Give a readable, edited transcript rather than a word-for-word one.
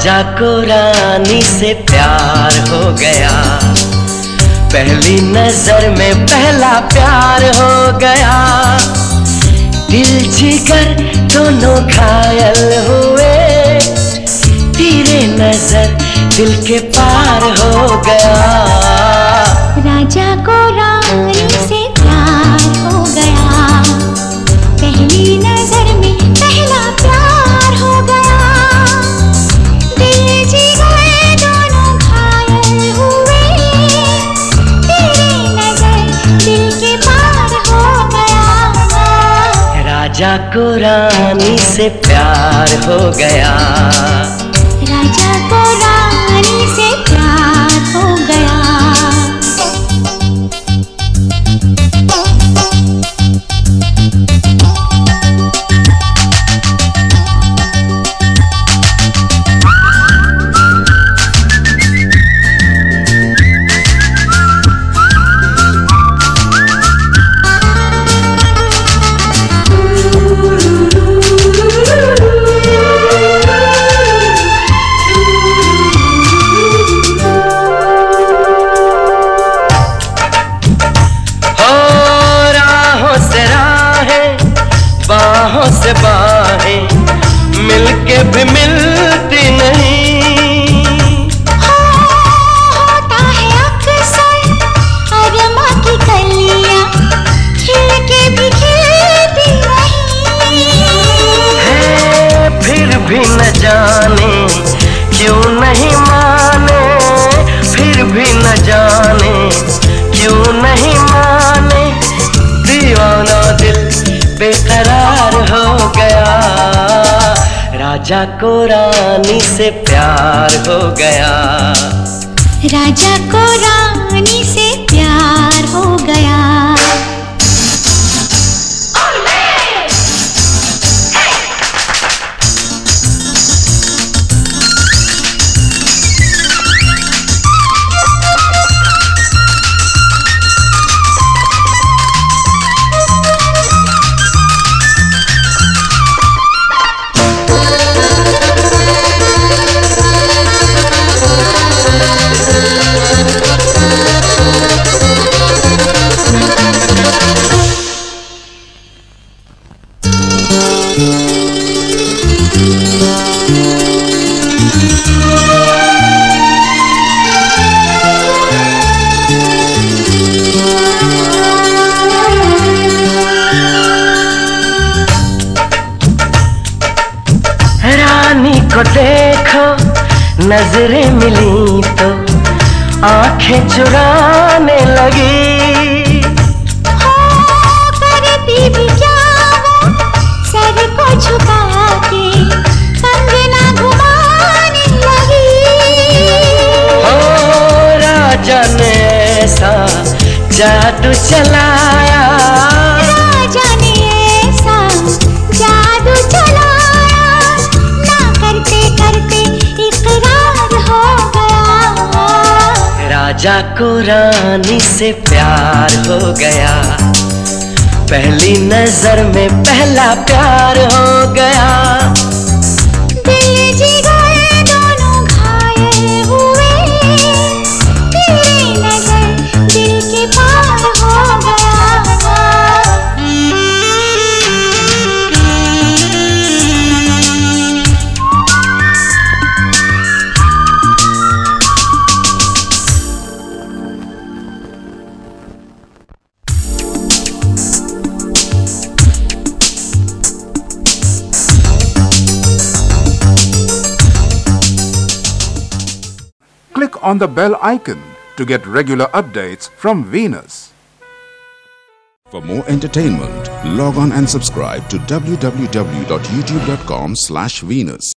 राजा को रानी से प्यार हो गया, पहली नजर में पहला प्यार हो गया। दिल जिगर दोनों घायल हुए, तेरे नजर दिल के पार हो गया। राजा को रानी से प्यार हो गया, पहली नजर में पहला प्यार हो गया। दिल जिगर दोनों घायल हुए, तेरे नजर दिल के पार हो गया। राजा को रानी से प्यार हो गया, राजा को रानी से प्यार हो गया। बाहों से बाहें मिलके भी मिलती नहीं। होता है अक्सर अरमा की कलियां खिल के भी खिलती नहीं। है फिर भी न जाने क्यों नहीं माने, फिर भी न जाने क्यों नहीं माने। दीवाना दिल बेकरार हो गया, राजा को रानी से प्यार हो गया। राजा को रानी से प्यार हो गया। रानी को देखो नजरें मिली तो आंखें चुराने लगी। करती भी क्या वो सर को झुका के कंगना घुमाने लगी। राजा ने ऐसा जादू चलाया, राजा ने ऐसा जादू चलाया, ना करते करते इकरार हो गया। राजा को रानी से प्यार हो गया, पहली नजर में पहला प्यार हो गया। दिल जिगर दोनों घायल हुए, तेरी नजर दिल के पार हो गया। Click on the bell icon to get regular updates from Venus. For more entertainment, log on and subscribe to www.youtube.com/Venus.